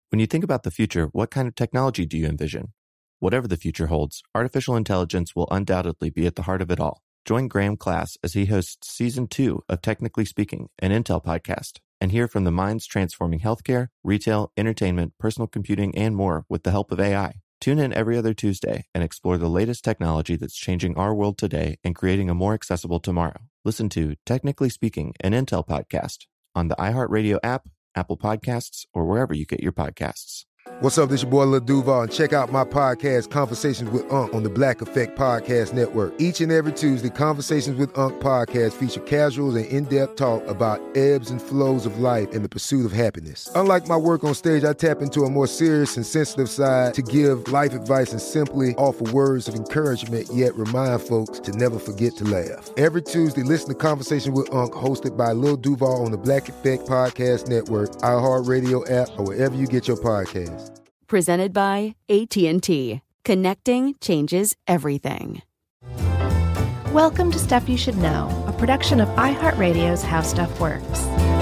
When you think about the future, what kind of technology do you envision? Whatever the future holds, artificial intelligence will undoubtedly be at the heart of it all. Join Graham Class as he hosts Season 2 of Technically Speaking, an Intel podcast, and hear from the minds transforming healthcare, retail, entertainment, personal computing, and more with the help of AI. Tune in every other Tuesday and explore the latest technology that's changing our world today and creating a more accessible tomorrow. Listen to Technically Speaking, an Intel podcast on the iHeartRadio app, Apple Podcasts, or wherever you get your podcasts. What's up, this your boy Lil Duval, and check out my podcast, Conversations with Unc, on the Black Effect Podcast Network. Each and every Tuesday, Conversations with Unc podcast feature casuals and in-depth talk about ebbs and flows of life and the pursuit of happiness. Unlike my work on stage, I tap into a more serious and sensitive side to give life advice and simply offer words of encouragement, yet remind folks to never forget to laugh. Every Tuesday, listen to Conversations with Unc, hosted by Lil Duval on the Black Effect Podcast Network, iHeartRadio app, or wherever you get your podcasts. Presented by AT&T. Connecting changes everything. Welcome to Stuff You Should Know, a production of iHeartRadio's How Stuff Works.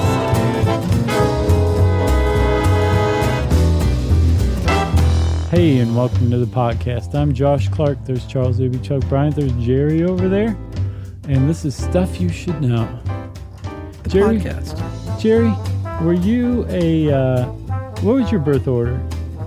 Hey, and welcome to the podcast. I'm Josh Clark. There's Charles A.B. Chuck Bryant. There's Jerry over there. And this is Stuff You Should Know. The podcast. Jerry, were you what was your birth order?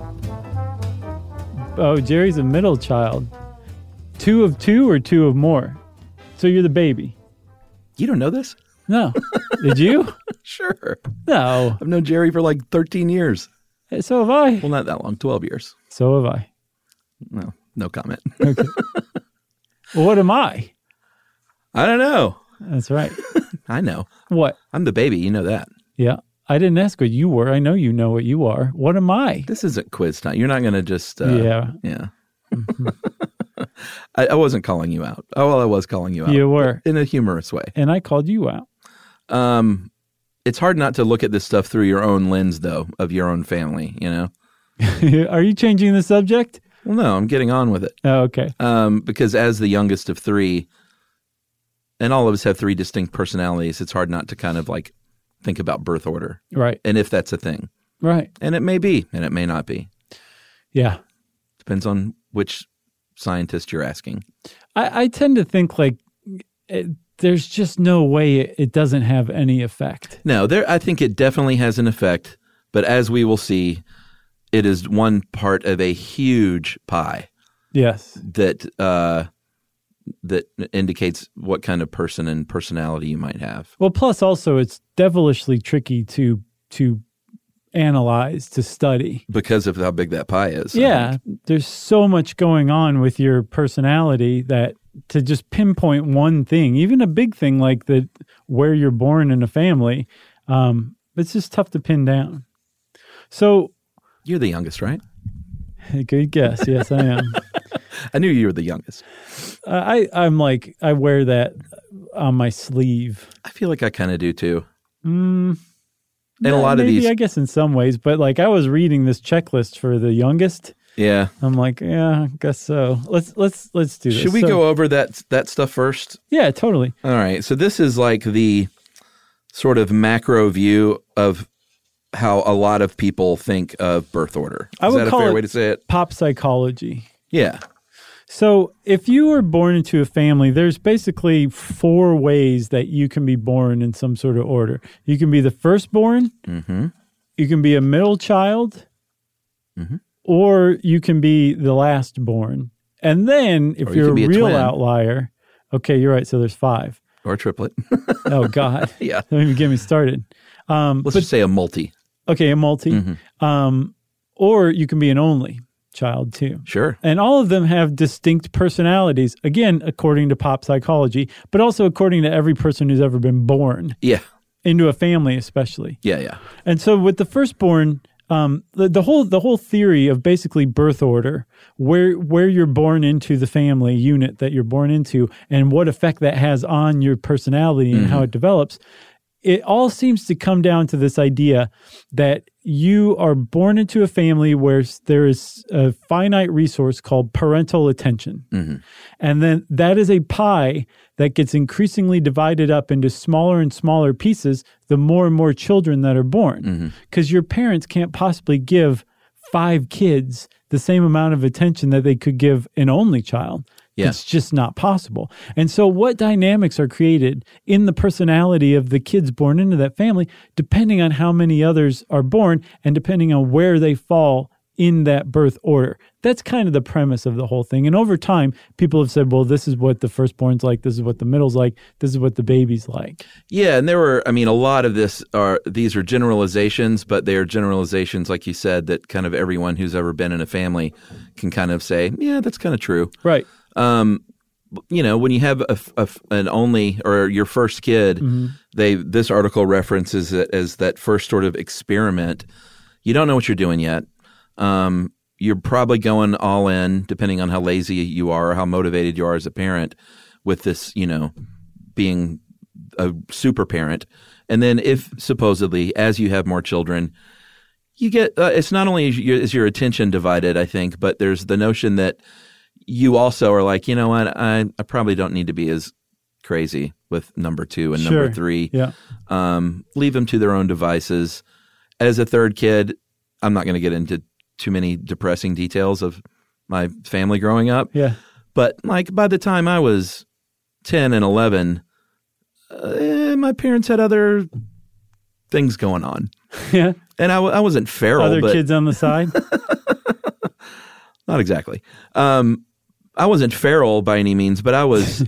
Oh, Jerry's a middle child. 2 of 2 or 2 of more? So you're the baby. You don't know this? No. Did you? Sure. No. I've known Jerry for like 13 years. So have I. Well, not that long, 12 years. So have I. No, no comment. Okay. Well, what am I? I don't know. That's right. I know. What? I'm the baby. You know that. Yeah. I didn't ask what you were. I know you know what you are. What am I? This isn't quiz time. You're not going to just... Yeah. Mm-hmm. I wasn't calling you out. Oh, well, I was calling you out. You were. In a humorous way. And I called you out. It's hard not to look at this stuff through your own lens, though, of your own family, you know? Are you changing the subject? Well, no, I'm getting on with it. Oh, okay. Because as the youngest of 3, and all of us have 3 distinct personalities, it's hard not to kind of like think about birth order. Right. And if that's a thing. Right. And it may be, and it may not be. Yeah. Depends on which scientist you're asking. I tend to think like there's just no way it doesn't have any effect. No, I think it definitely has an effect, but as we will see, it is one part of a huge pie. Yes. That indicates what kind of person and personality you might have. Well, plus also it's devilishly tricky to analyze, to study. Because of how big that pie is. Yeah. There's so much going on with your personality that to just pinpoint one thing, even a big thing like where you're born in a family, it's just tough to pin down. So you're the youngest, right? Good guess. Yes, I am. I knew you were the youngest. I'm like, I wear that on my sleeve. I feel like I kind of do too. And a lot maybe, of these, I guess in some ways, but like I was reading this checklist for the youngest. Yeah. I'm like, yeah, I guess so. Let's do this. Should we go over that stuff first? Yeah, totally. All right. So this is like the sort of macro view of how a lot of people think of birth order. Is that a fair way to say it? Pop psychology. Yeah. So if you were born into a family, there's basically 4 ways that you can be born in some sort of order. You can be the firstborn, you can be a middle child, or you can be the lastborn. And then if you're a real outlier, okay, you're right, so there's 5. Or a triplet. Oh, God. Yeah. Don't even get me started. Let's just say a multi. Okay, a multi. Or you can be an only child too. Sure. And all of them have distinct personalities, again, according to pop psychology, but also according to every person who's ever been born. Yeah. Into a family especially. Yeah, yeah. And so with the firstborn, the whole theory of basically birth order, where you're born into the family unit that you're born into and what effect that has on your personality and how it develops, it all seems to come down to this idea that you are born into a family where there is a finite resource called parental attention. Mm-hmm. And then that is a pie that gets increasingly divided up into smaller and smaller pieces the more and more children that are born. Because your parents can't possibly give 5 kids the same amount of attention that they could give an only child. Yeah. It's just not possible. And so what dynamics are created in the personality of the kids born into that family, depending on how many others are born and depending on where they fall in that birth order. That's kind of the premise of the whole thing. And over time, people have said, well, this is what the firstborn's like, this is what the middle's like, this is what the baby's like. Yeah, and there were, a lot of these are generalizations, but they are generalizations, like you said, that kind of everyone who's ever been in a family can kind of say, yeah, that's kind of true. Right. When you have an only or your first kid, this article references it as that first sort of experiment. You don't know what you're doing yet. You're probably going all in, depending on how lazy you are or how motivated you are as a parent, with this, being a super parent. And then if supposedly, as you have more children, you get it's not only is your attention divided, I think, but there's the notion that you also are like, you know what, I probably don't need to be as crazy with number 2 and number 3. Yeah. Leave them to their own devices. As a third kid, I'm not going to get into too many depressing details of my family growing up. Yeah. But like by the time I was 10 and 11, my parents had other things going on. Yeah. And I wasn't feral. Other kids on the side? Not exactly. I wasn't feral by any means, but I was.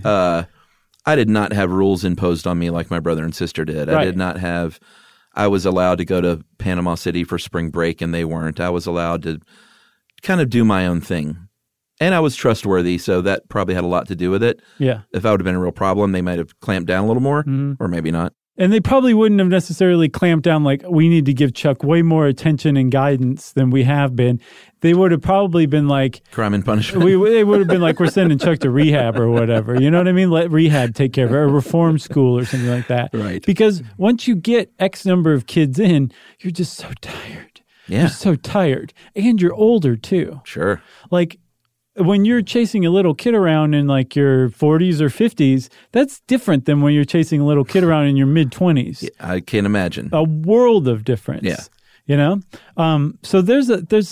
I did not have rules imposed on me like my brother and sister did. Right. I did not have. I was allowed to go to Panama City for spring break, and they weren't. I was allowed to kind of do my own thing, and I was trustworthy, so that probably had a lot to do with it. Yeah. If I would have been a real problem, they might have clamped down a little more, or maybe not. And they probably wouldn't have necessarily clamped down like, we need to give Chuck way more attention and guidance than we have been. They would have probably been like... crime and punishment. They would have been like, we're sending Chuck to rehab or whatever. You know what I mean? Let rehab take care of it, or reform school or something like that. Right. Because once you get X number of kids in, you're just so tired. Yeah. You're so tired. And you're older too. Sure. Like... when you're chasing a little kid around in like your 40s or 50s, that's different than when you're chasing a little kid around in your mid-20s. Yeah, I can't imagine. A world of difference. Yeah. You know? So there's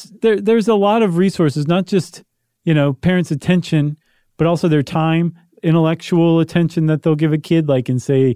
a lot of resources, not just, parents' attention, but also their time, intellectual attention that they'll give a kid, like in, say,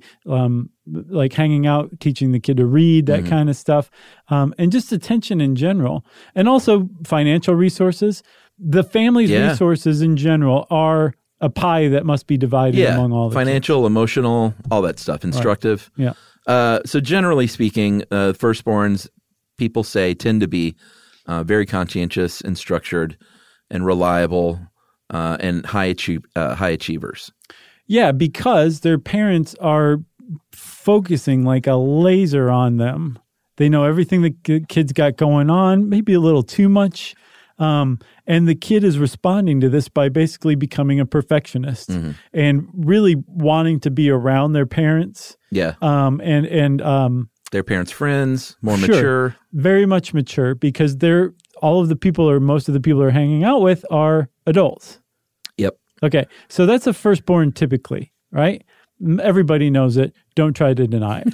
like hanging out, teaching the kid to read, that kind of stuff, and just attention in general. And also financial resources. The family's resources in general are a pie that must be divided among all the financial, kids. Emotional, all that stuff, instructive. Right. Yeah. So generally speaking, firstborns, people say, tend to be very conscientious and structured and reliable and high achievers. Yeah, because their parents are focusing like a laser on them. They know everything the kid's got going on, maybe a little too much. And the kid is responding to this by basically becoming a perfectionist and really wanting to be around their parents. Yeah. And their parents' friends, more mature. Very much mature, because most of the people they're hanging out with are adults. Yep. Okay. So that's a firstborn typically, right? Everybody knows it. Don't try to deny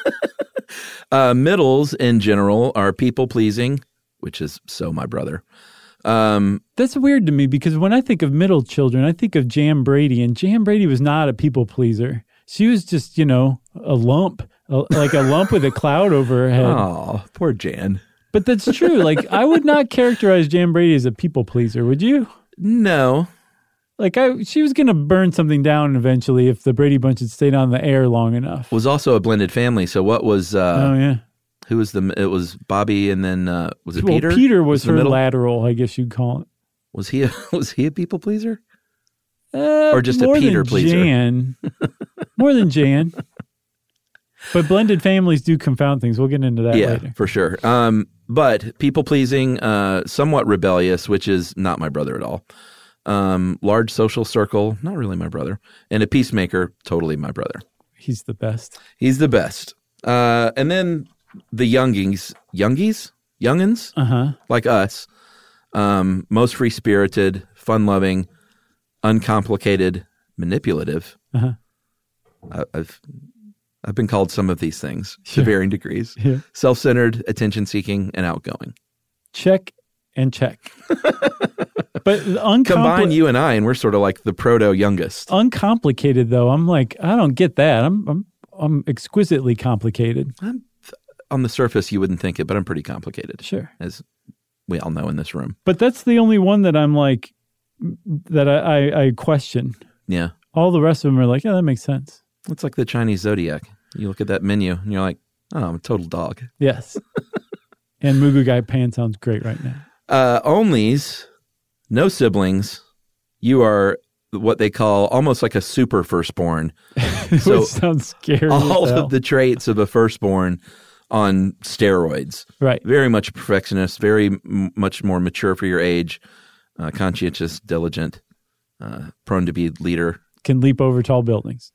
it. Middles in general are people-pleasing, which is so my brother. That's weird to me, because when I think of middle children, I think of Jan Brady, and Jan Brady was not a people pleaser. She was just, a lump, like a lump with a cloud over her head. Oh, poor Jan. But that's true. Like, I would not characterize Jan Brady as a people pleaser, would you? No. Like, she was going to burn something down eventually if the Brady Bunch had stayed on the air long enough. Was also a blended family. So what was... oh, yeah. Who was it was Bobby, and then was it Peter? Peter was her lateral, I guess you'd call it. Was he a people pleaser? Or just a Peter pleaser? More than Jan. But blended families do confound things. We'll get into that later. Yeah, for sure. But people pleasing, somewhat rebellious, which is not my brother at all. Large social circle, not really my brother. And a peacemaker, totally my brother. He's the best. He's the best. And then the youngins, like us, most free-spirited, fun-loving, uncomplicated, manipulative. I've been called some of these things to varying degrees. Yeah. Self-centered, attention-seeking, and outgoing. Check and check. But Combine you and I, and we're sort of like the proto-youngest. Uncomplicated, though, I'm like, I don't get that. I'm exquisitely complicated. On the surface, you wouldn't think it, but I'm pretty complicated. Sure. As we all know in this room. But that's the only one that I'm like, that I question. Yeah. All the rest of them are like, yeah, that makes sense. It's like the Chinese zodiac. You look at that menu, and you're like, oh, I'm a total dog. Yes. And Mugu Gai Pan sounds great right now. Onlys, no siblings. You are what they call almost like a super firstborn. So Which sounds scary. all as hell. of the traits of a firstborn on steroids. Right. Very much perfectionist, very much more mature for your age, conscientious, diligent, prone to be leader. Can leap over tall buildings.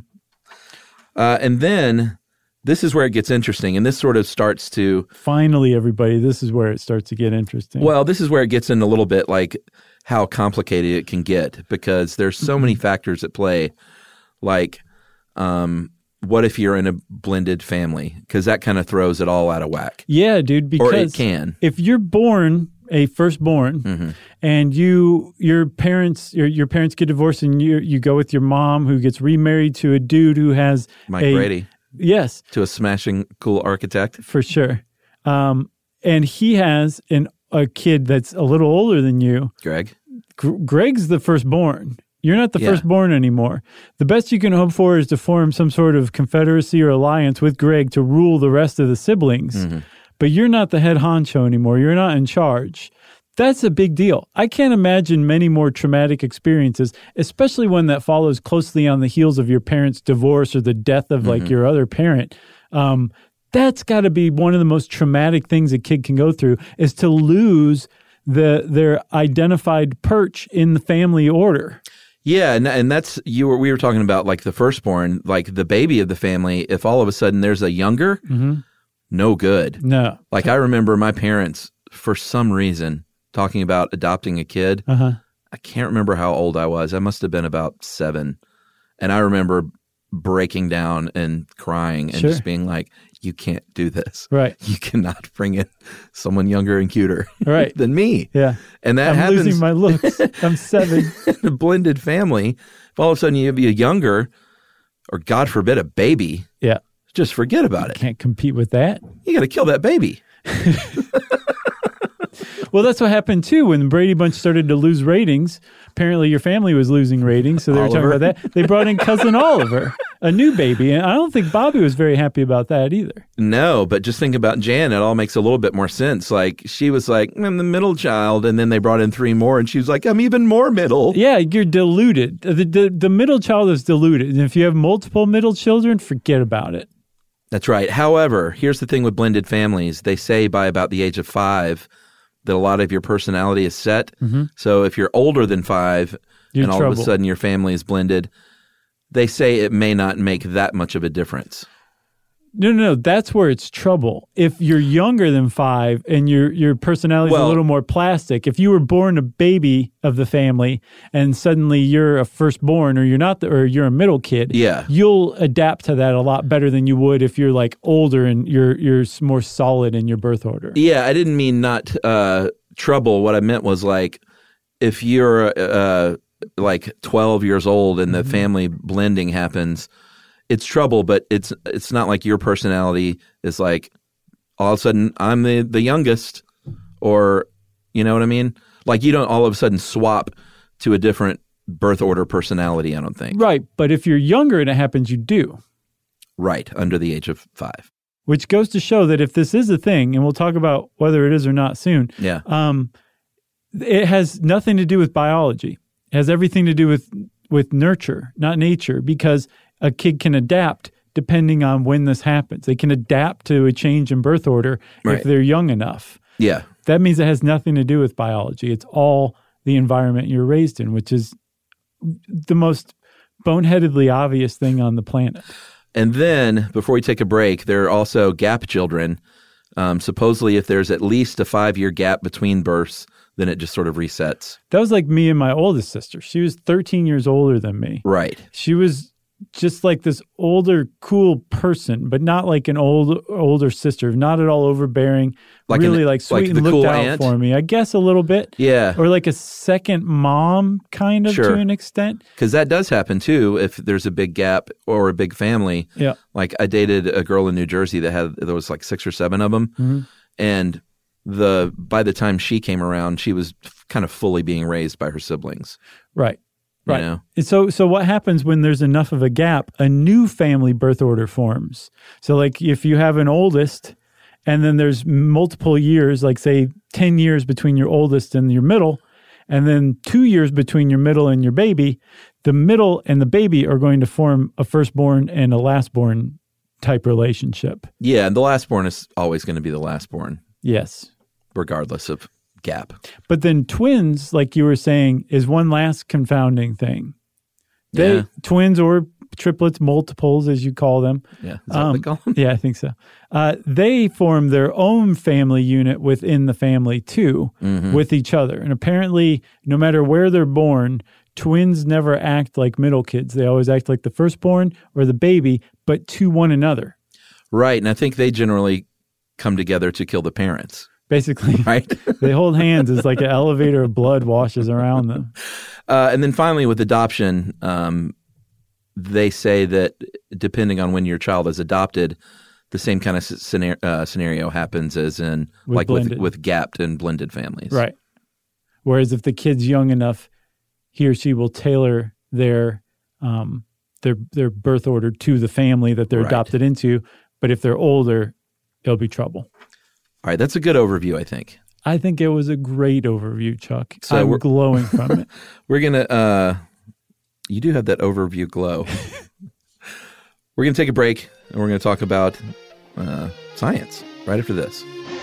And then this is where it gets interesting, and this sort of starts to... Finally, everybody, this is where it starts to get interesting. Well, this is where it gets in a little bit like how complicated it can get, because there's so many factors at play, like what if you're in a blended family? Because that kind of throws it all out of whack. Yeah, dude, because Or it can. if you're born a firstborn and your parents get divorced and you go with your mom who gets remarried to a dude who has Mike Brady. Yes. To a smashing cool architect. For sure. And he has a kid that's a little older than you. Greg. Greg's the firstborn. You're not the firstborn anymore. The best you can hope for is to form some sort of confederacy or alliance with Greg to rule the rest of the siblings. But you're not the head honcho anymore. You're not in charge. That's a big deal. I can't imagine many more traumatic experiences, especially one that follows closely on the heels of your parents' divorce or the death of like your other parent. That's got to be one of the most traumatic things a kid can go through, is to lose their identified perch in the family order. Yeah, and that's we were talking about like the firstborn, like the baby of the family. If all of a sudden there's a younger, no good. No. Like I remember my parents, for some reason, talking about adopting a kid. I can't remember how old I was. I must have been about 7. And I remember breaking down and crying and just being like, you can't do this. Right. You cannot bring in someone younger and cuter than me. Yeah. And that I'm happens. losing my looks. I'm 7. In a blended family, if all of a sudden you be a younger, or God forbid, a baby, Yeah. just forget about it. Can't compete with that. You got to kill that baby. Well, that's what happened too when the Brady Bunch started to lose ratings. Apparently your family was losing ratings, so they were talking Oliver. about that. They brought in cousin Oliver, a new baby, and I don't think Bobby was very happy about that either. No, but just think about Jan. It all makes a little bit more sense. Like she was like, I'm the middle child, and then they brought in 3 more, and she was like, I'm even more middle. Yeah, you're diluted. The middle child is diluted, and if you have multiple middle children, forget about it. That's right. However, here's the thing with blended families. They say by about the age of 5 that a lot of your personality is set. So if you're older than 5 You're and all trouble. of a sudden your family is blended, they say it may not make that much of a difference. No. That's where it's trouble. If you're younger than 5 and your personality is a little more plastic, if you were born a baby of the family and suddenly you're a firstborn, or you're not, or you're a middle kid, you'll adapt to that a lot better than you would if you're like older and you're more solid in your birth order. Yeah, I didn't mean not trouble. What I meant was like if you're like 12 years old and the family blending happens, it's trouble, but it's not like your personality is like all of a sudden I'm the youngest, or you know what I mean? Like you don't all of a sudden swap to a different birth order personality, I don't think. Right, but if you're younger and it happens, you do. Right, under the age of 5. Which goes to show that if this is a thing, and we'll talk about whether it is or not soon, it has nothing to do with biology. It has everything to do with nurture, not nature, because a kid can adapt depending on when this happens. They can adapt to a change in birth order if they're young enough. Yeah. That means it has nothing to do with biology. It's all the environment you're raised in, which is the most boneheadedly obvious thing on the planet. And then, before we take a break, there are also gap children. Supposedly, if there's at least a 5-year gap between births, then it just sort of resets. That was like me and my oldest sister. She was 13 years older than me. Right. She was just like this older, cool person, but not like an older sister, not at all overbearing, like really like sweet and looked cool out aunt? For me. I guess a little bit. Yeah. Or like a second mom kind of to an extent. Because that does happen too if there's a big gap or a big family. Yeah. Like I dated a girl in New Jersey there was like 6 or 7 of them. Mm-hmm. And by the time she came around, she was kind of fully being raised by her siblings. Right. Right. You know? And so what happens when there's enough of a gap? A new family birth order forms. So like if you have an oldest and then there's multiple years, like say 10 years between your oldest and your middle, and then 2 years between your middle and your baby, the middle and the baby are going to form a firstborn and a lastborn type relationship. Yeah, and the lastborn is always going to be the lastborn. Yes. Regardless of gap. But then twins, like you were saying, is one last confounding thing. Twins or triplets, multiples as you call them. Yeah, is that what they call them? Yeah, I think so. They form their own family unit within the family too, with each other. And apparently, no matter where they're born, twins never act like middle kids. They always act like the firstborn or the baby, but to one another. Right, and I think they generally come together to kill the parents. Basically, right? They hold hands as like an elevator of blood washes around them. And then finally with adoption, they say that depending on when your child is adopted, the same kind of scenario happens as in with gapped and blended families. Right. Whereas if the kid's young enough, he or she will tailor their birth order to the family that they're adopted into. But if they're older, it'll be trouble. All right, that's a good overview, I think. I think it was a great overview, Chuck. So I'm glowing from it. We're going to you do have that overview glow. We're going to take a break, and we're going to talk about science right after this.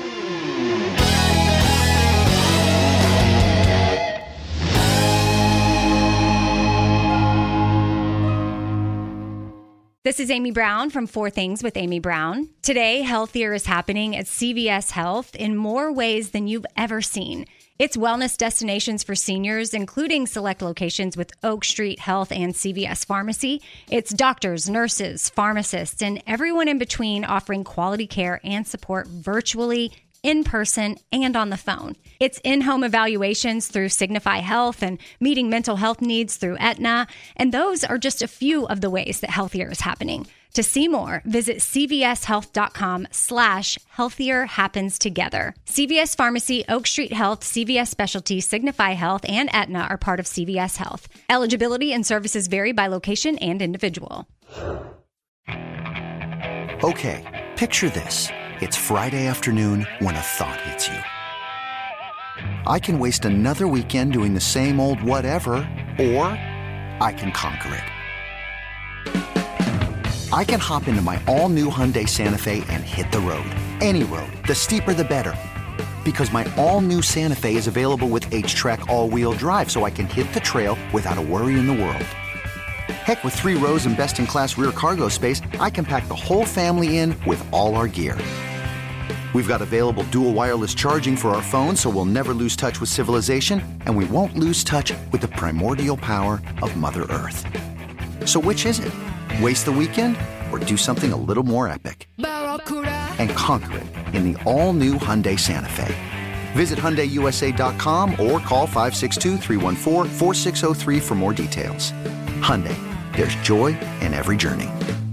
This is Amy Brown from 4 Things with Amy Brown. Today, healthier is happening at CVS Health in more ways than you've ever seen. It's wellness destinations for seniors, including select locations with Oak Street Health and CVS Pharmacy. It's doctors, nurses, pharmacists, and everyone in between offering quality care and support virtually, in person, and on the phone. It's in-home evaluations through Signify Health and meeting mental health needs through Aetna. And those are just a few of the ways that healthier is happening. To see more, visit cvshealth.com/healthier happens together. CVS Pharmacy, Oak Street Health, CVS Specialty, Signify Health, and Aetna are part of CVS Health. Eligibility and services vary by location and individual. Okay, picture this. It's Friday afternoon when a thought hits you. I can waste another weekend doing the same old whatever, or I can conquer it. I can hop into my all-new Hyundai Santa Fe and hit the road. Any road. The steeper, the better. Because my all-new Santa Fe is available with H-Track all-wheel drive, so I can hit the trail without a worry in the world. Heck, with 3 rows and best-in-class rear cargo space, I can pack the whole family in with all our gear. We've got available dual wireless charging for our phones, so we'll never lose touch with civilization, and we won't lose touch with the primordial power of Mother Earth. So which is it? Waste the weekend or do something a little more epic? And conquer it in the all-new Hyundai Santa Fe. Visit HyundaiUSA.com or call 562-314-4603 for more details. Hyundai, there's joy in every journey.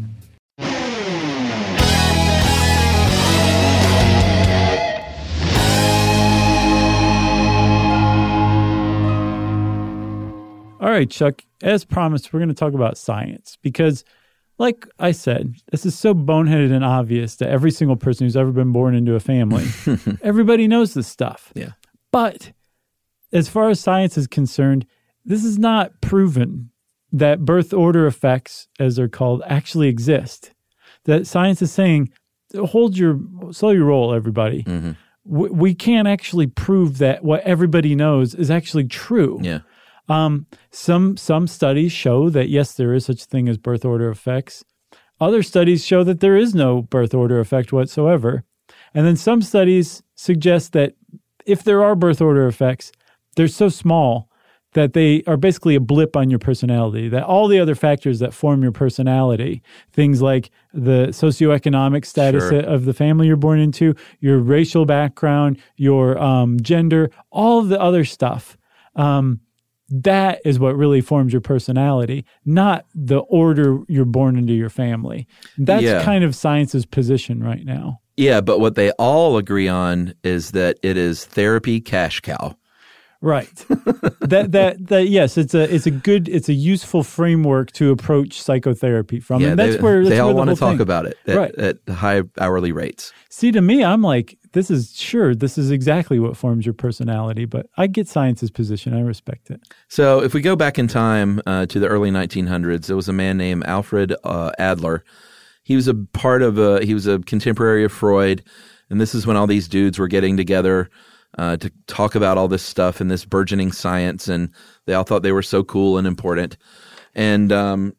All right, Chuck, as promised, we're going to talk about science because, like I said, this is so boneheaded and obvious to every single person who's ever been born into a family. Everybody knows this stuff. Yeah. But as far as science is concerned, this is not proven that birth order effects, as they're called, actually exist. That science is saying, hold your roll, everybody. Mm-hmm. We can't actually prove that what everybody knows is actually true. Yeah. Some studies show that, yes, there is such a thing as birth order effects. Other studies show that there is no birth order effect whatsoever. And then some studies suggest that if there are birth order effects, they're so small that they are basically a blip on your personality, that all the other factors that form your personality, things like the socioeconomic status of the family you're born into, your racial background, your gender, all of the other stuff, that is what really forms your personality, not the order you're born into your family. That's kind of science's position right now. Yeah, but what they all agree on is that it is therapy cash cow. Right. that yes, it's a useful framework to approach psychotherapy from. Yeah, and that's where they all want to talk about it at high hourly rates. See, to me, I'm like, this is exactly what forms your personality, but I get science's position. I respect it. So if we go back in time to the early 1900s, there was a man named Alfred Adler. He was he was a contemporary of Freud, and this is when all these dudes were getting together to talk about all this stuff and this burgeoning science, and they all thought they were so cool and important. And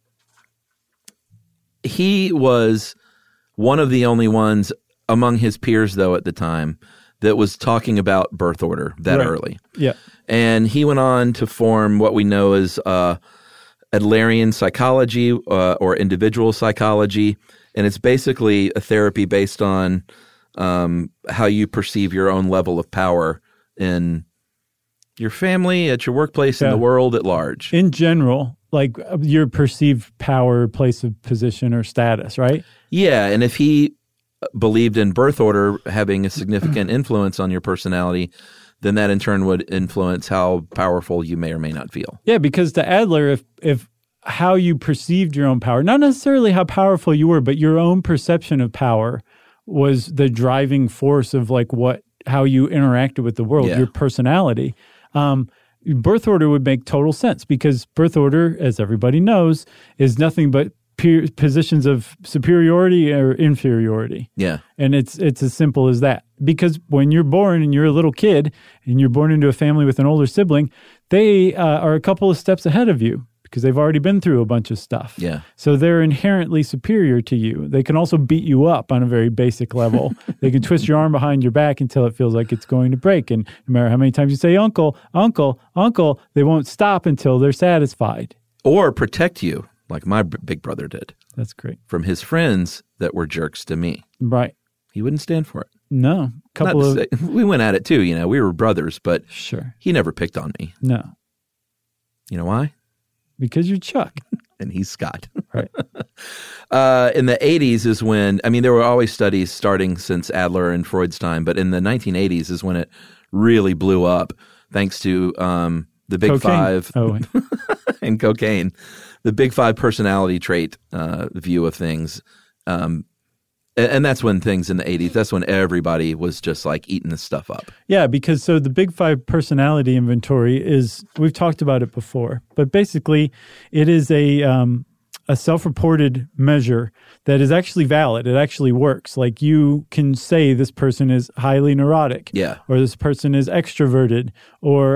he was one of the only ones among his peers, though, at the time, that was talking about birth order that early. Yeah. And he went on to form what we know as Adlerian psychology or individual psychology, and it's basically a therapy based on how you perceive your own level of power in your family, at your workplace, in the world at large. In general, like your perceived power, place of position, or status, right? Yeah, and if he believed in birth order having a significant influence on your personality, then that in turn would influence how powerful you may or may not feel. Yeah, because to Adler, if how you perceived your own power, not necessarily how powerful you were, but your own perception of power was the driving force of like how you interacted with the world, your personality. Birth order would make total sense because birth order, as everybody knows, is nothing but positions of superiority or inferiority. Yeah. And it's as simple as that. Because when you're born and you're a little kid and you're born into a family with an older sibling, they are a couple of steps ahead of you because they've already been through a bunch of stuff. Yeah. So they're inherently superior to you. They can also beat you up on a very basic level. They can twist your arm behind your back until it feels like it's going to break. And no matter how many times you say, uncle, uncle, uncle, they won't stop until they're satisfied. Or protect you, like my big brother did. That's great. From his friends that were jerks to me. Right. He wouldn't stand for it. No. We went at it too, we were brothers, but sure, he never picked on me. No. You know why? Because you're Chuck. And he's Scott. Right. In the 80s is when, there were always studies starting since Adler and Freud's time, but in the 1980s is when it really blew up thanks to the Big cocaine. Five and cocaine, the Big Five personality trait view of things. And that's when things in the 80s, that's when everybody was just like eating this stuff up. Yeah, because so the Big Five personality inventory is, we've talked about it before, but basically it is a self-reported measure that is actually valid. It actually works. Like you can say this person is highly neurotic. Yeah. Or this person is extroverted or,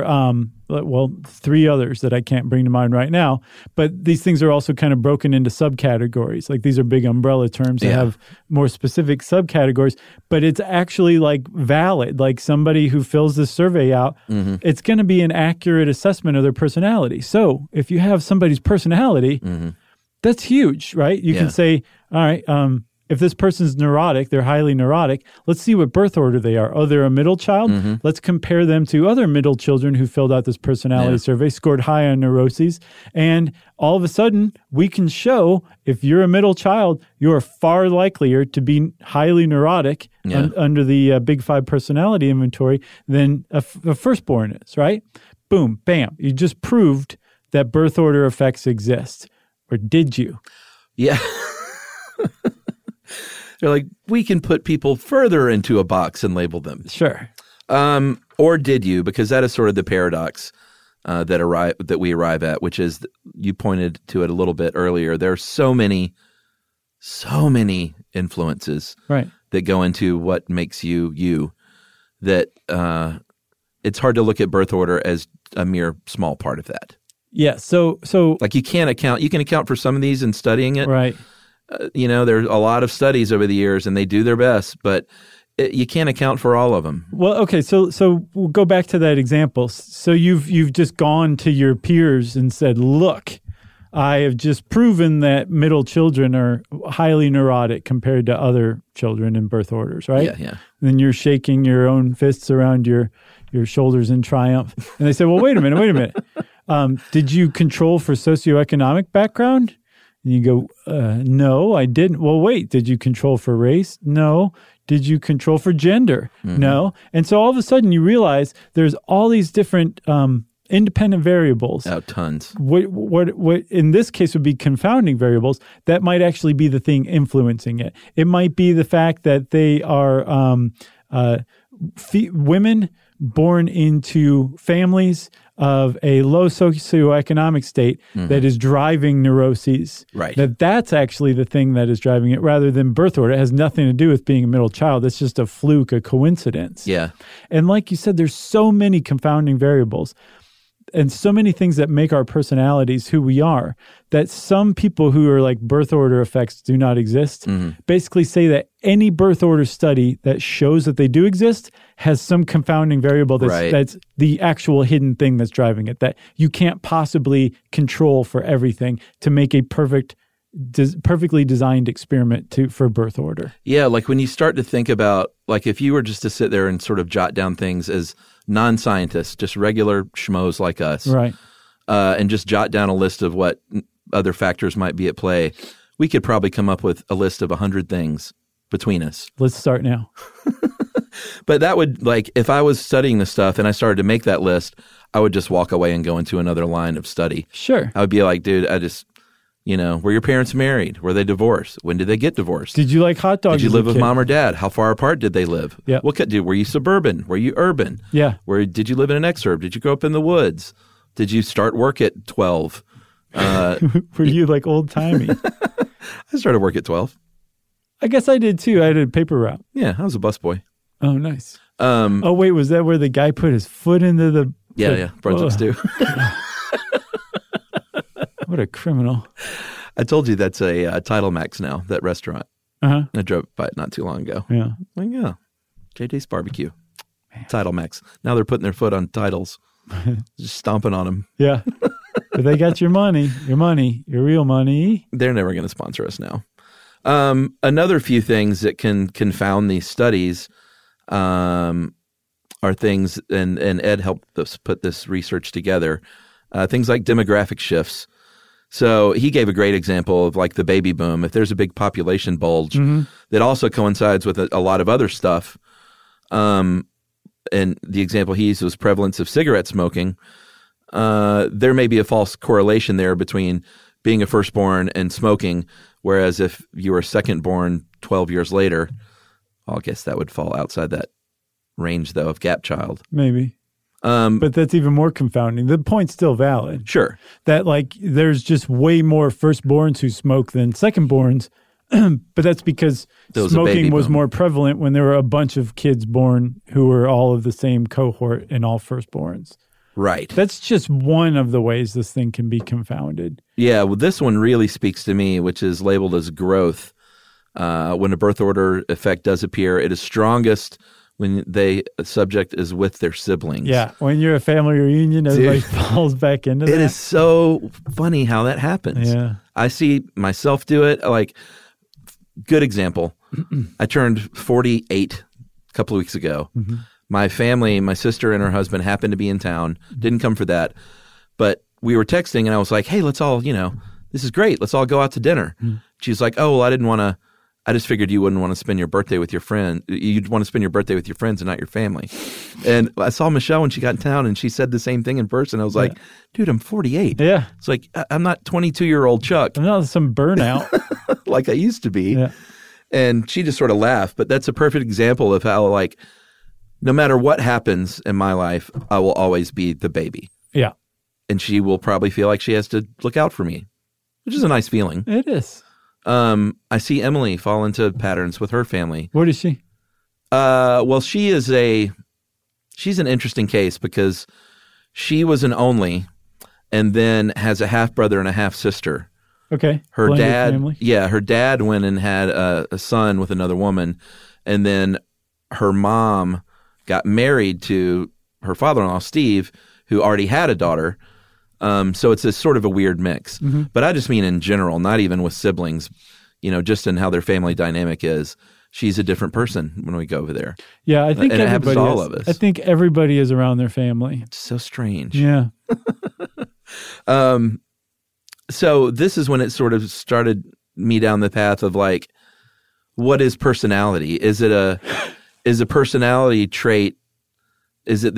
three others that I can't bring to mind right now. But these things are also kind of broken into subcategories. Like these are big umbrella terms that have more specific subcategories, but it's actually like valid. Like somebody who fills this survey out, it's going to be an accurate assessment of their personality. So if you have somebody's personality, that's huge, right? You can say, all right, if this person's neurotic, they're highly neurotic, let's see what birth order they are. Oh, they're a middle child? Let's compare them to other middle children who filled out this personality survey, scored high on neuroses. And all of a sudden, we can show if you're a middle child, you're far likelier to be highly neurotic under the Big Five personality inventory than a firstborn is, right? Boom, bam. You just proved that birth order effects exist. Or did you? Yeah. They're like, we can put people further into a box and label them. Sure. Or did you? Because that is sort of the paradox that we arrive at, which is, you pointed to it a little bit earlier. There are so many influences that go into what makes you that it's hard to look at birth order as a mere small part of that. Yeah, so like you can account for some of these in studying it, right? There's a lot of studies over the years, and they do their best, but you can't account for all of them. Well, okay, so we'll go back to that example. So you've just gone to your peers and said, look, I have just proven that middle children are highly neurotic compared to other children in birth orders, right? Yeah. Then you're shaking your own fists around your shoulders in triumph. And they say, well, wait a minute. Did you control for socioeconomic background? And you go, no, I didn't. Well, wait, did you control for race? No. Did you control for gender? Mm-hmm. No. And so all of a sudden you realize there's all these different independent variables. Oh, tons. What in this case would be confounding variables that might actually be the thing influencing it. It might be the fact that they are women born into families of a low socioeconomic state that is driving neuroses. Right. That's actually the thing that is driving it rather than birth order. It has nothing to do with being a middle child. It's just a fluke, a coincidence. Yeah. And like you said, there's so many confounding variables and so many things that make our personalities who we are that some people who are like birth order effects do not exist basically say that any birth order study that shows that they do exist has some confounding variable that's the actual hidden thing that's driving it, that you can't possibly control for everything to make a perfectly designed experiment for birth order. Yeah, like when you start to think about, like if you were just to sit there and sort of jot down things as non-scientists, just regular schmoes like us, right, and just jot down a list of what other factors might be at play, we could probably come up with a list of 100 things between us. Let's start now. But that would, like, if I was studying this stuff and I started to make that list, I would just walk away and go into another line of study. Sure. I would be like, dude, were your parents married? Were they divorced? When did they get divorced? Did you like hot dogs? Did you live with mom or dad? How far apart did they live? Yeah. Were you suburban? Were you urban? Yeah. Did you live in an exurb? Did you grow up in the woods? Did you start work at 12? Were you like old timey? I started work at 12. I guess I did too. I did a paper route. Yeah, I was a busboy. Oh, nice. Wait, was that where the guy put his foot into the... Yeah, Brunswick stew. What a criminal. I told you that's a Tidal Max now, that restaurant. Uh-huh. I drove by it not too long ago. Yeah. Like, yeah, JJ's Barbecue. Tidal Max. Now they're putting their foot on titles. Just stomping on them. Yeah. But they got your money, your real money. They're never going to sponsor us now. Another few things that can confound these studies are things, and Ed helped us put this research together, things like demographic shifts. So he gave a great example of like the baby boom. If there's a big population bulge that also coincides with a lot of other stuff, and the example he used was prevalence of cigarette smoking, there may be a false correlation there between being a firstborn and smoking, whereas if you were secondborn 12 years later, I guess that would fall outside that range, though, of gap child. Maybe. But that's even more confounding. The point's still valid. Sure. That, like, there's just way more firstborns who smoke than secondborns, but that's because smoking was more prevalent when there were a bunch of kids born who were all of the same cohort and all firstborns. Right. That's just one of the ways this thing can be confounded. Yeah, well, this one really speaks to me, which is labeled as growth. When a birth order effect does appear, it is strongest when the subject is with their siblings. Yeah, when you're a family reunion, everybody falls back into that. It is so funny how that happens. Yeah. I see myself do it. Like, good example. I turned 48 a couple of weeks ago. Mm-hmm. My family, my sister and her husband happened to be in town. Didn't come for that. But we were texting, and I was like, hey, let's all, this is great. Let's all go out to dinner. Mm. She's like, oh, well, I didn't want to. I just figured you wouldn't want to spend your birthday with your friend. You'd want to spend your birthday with your friends and not your family. And I saw Michelle when she got in town, and she said the same thing in person. I was like, dude, I'm 48. Yeah. It's like, I'm not 22-year-old Chuck. I'm not some burnout. like I used to be. Yeah. And she just sort of laughed. But that's a perfect example of how, like, no matter what happens in my life, I will always be the baby. Yeah. And she will probably feel like she has to look out for me, which is a nice feeling. It is. I see Emily fall into patterns with her family. What is she? Well, she's an interesting case because she was an only and then has a half brother and a half sister. Okay. Her Blended dad, family. her dad went and had a son with another woman, and then her mom got married to her father-in-law, Steve, who already had a daughter. So it's a sort of a weird mix. Mm-hmm. But I just mean in general, not even with siblings, just in how their family dynamic is. She's a different person when we go over there. Yeah, I think and it happens everybody to all is. of us. I think everybody is around their family. It's so strange. Yeah. So this is when it sort of started me down the path of like, what is personality? Is a personality trait? Is it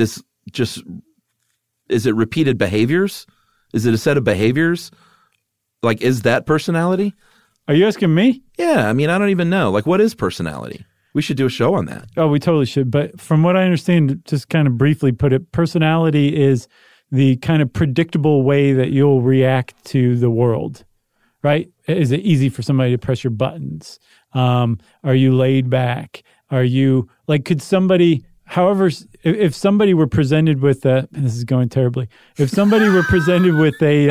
repeated behaviors? Is it a set of behaviors? Like, is that personality? Are you asking me? Yeah, I mean, I don't even know. Like, what is personality? We should do a show on that. Oh, we totally should. But from what I understand, just kind of briefly put it, personality is the kind of predictable way that you'll react to the world, right? Is it easy for somebody to press your buttons? Are you laid back? Are you, like, could somebody, however, if somebody were presented with a, and this is going terribly, if somebody were presented with a,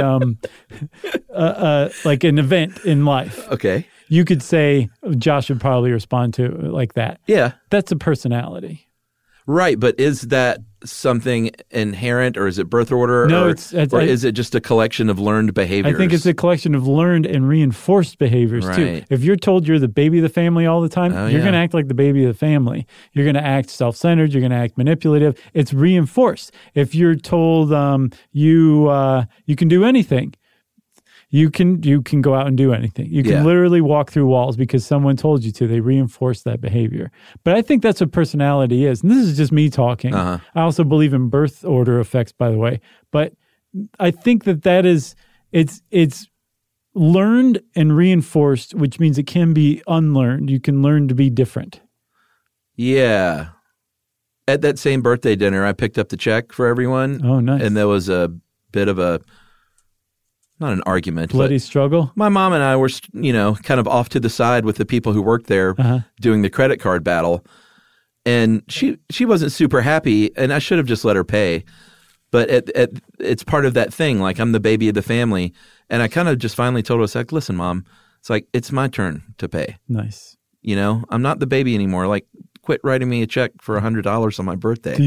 like an event in life. Okay. You could say Josh would probably respond to it like that. Yeah. That's a personality. Right, but is that something inherent, or is it birth order? No, or is it just a collection of learned behaviors? I think it's a collection of learned and reinforced behaviors, too. Right. If you're told you're the baby of the family all the time, you're going to act like the baby of the family. You're going to act self-centered. You're going to act manipulative. It's reinforced. If you're told you can do anything, you can go out and do anything. You can literally walk through walls because someone told you to. They reinforce that behavior. But I think that's what personality is. And this is just me talking. I also believe in birth order effects, by the way. But I think that is it's learned and reinforced, which means it can be unlearned. You can learn to be different. Yeah. At that same birthday dinner, I picked up the check for everyone. Oh, nice. And there was a bit of a, not an argument, bloody but struggle. My mom and I were, kind of off to the side with the people who worked there doing the credit card battle. And she wasn't super happy, and I should have just let her pay. But it's part of that thing, like I'm the baby of the family. And I kind of just finally told her, like, listen, Mom, it's like, it's my turn to pay. Nice. I'm not the baby anymore. Like, quit writing me a check for $100 on my birthday.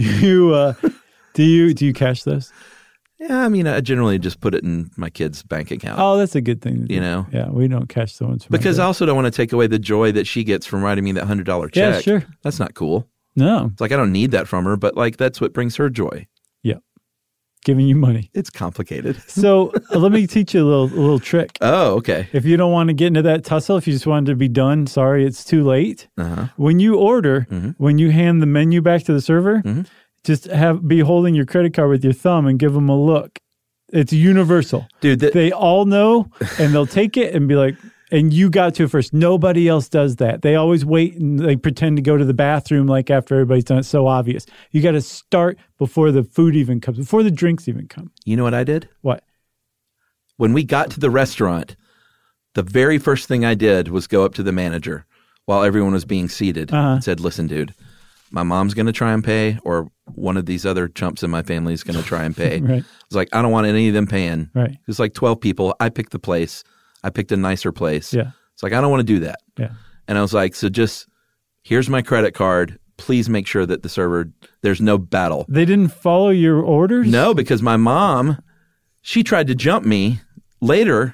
Do you cash those? Yeah, I mean, I generally just put it in my kid's bank account. Oh, that's a good thing to do. Yeah, we don't cash the ones. Because I also don't want to take away the joy that she gets from writing me that $100 check. Yeah, sure. That's not cool. No. It's like I don't need that from her, but like that's what brings her joy. Yeah. Giving you money. It's complicated. So let me teach you a little trick. Oh, okay. If you don't want to get into that tussle, if you just wanted to be done, sorry, it's too late. When you order, when you hand the menu back to the server, just be holding your credit card with your thumb and give them a look. It's universal. Dude, they all know, and they'll take it and be like, and you got to it first. Nobody else does that. They always wait and they pretend to go to the bathroom like after everybody's done. It's so obvious. You got to start before the food even comes, before the drinks even come. You know what I did? What? When we got to the restaurant, the very first thing I did was go up to the manager while everyone was being seated and said, listen, dude, my mom's going to try and pay, or one of these other chumps in my family is going to try and pay. Right. It's like, I don't want any of them paying. Right. It's like 12 people. I picked the place. I picked a nicer place. Yeah. It's like, I don't want to do that. Yeah. And I was like, so just, here's my credit card. Please make sure that the server, there's no battle. They didn't follow your orders? No, because my mom, she tried to jump me later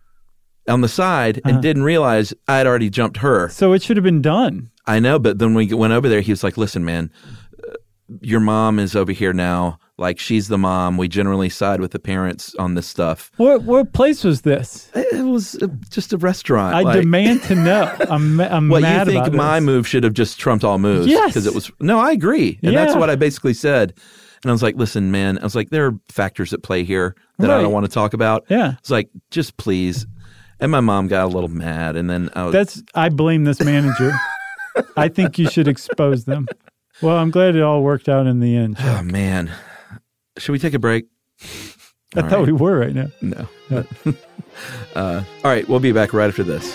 on the side and didn't realize I had already jumped her. So it should have been done. I know, but then when we went over there, he was like, listen, man, your mom is over here now. Like, she's the mom. We generally side with the parents on this stuff. What place was this? It was just a restaurant. I demand to know. I'm mad about this. You think my move should have just trumped all moves? Yes. Because it was, no, I agree. And that's what I basically said. And I was like, listen, man, I was like, there are factors at play here that I don't want to talk about. Yeah. It's like, just please. And my mom got a little mad. And then I blame this manager. I think you should expose them. Well, I'm glad it all worked out in the end. Oh, man. Should we take a break? I thought we were right now. No. All right. We'll be back right after this.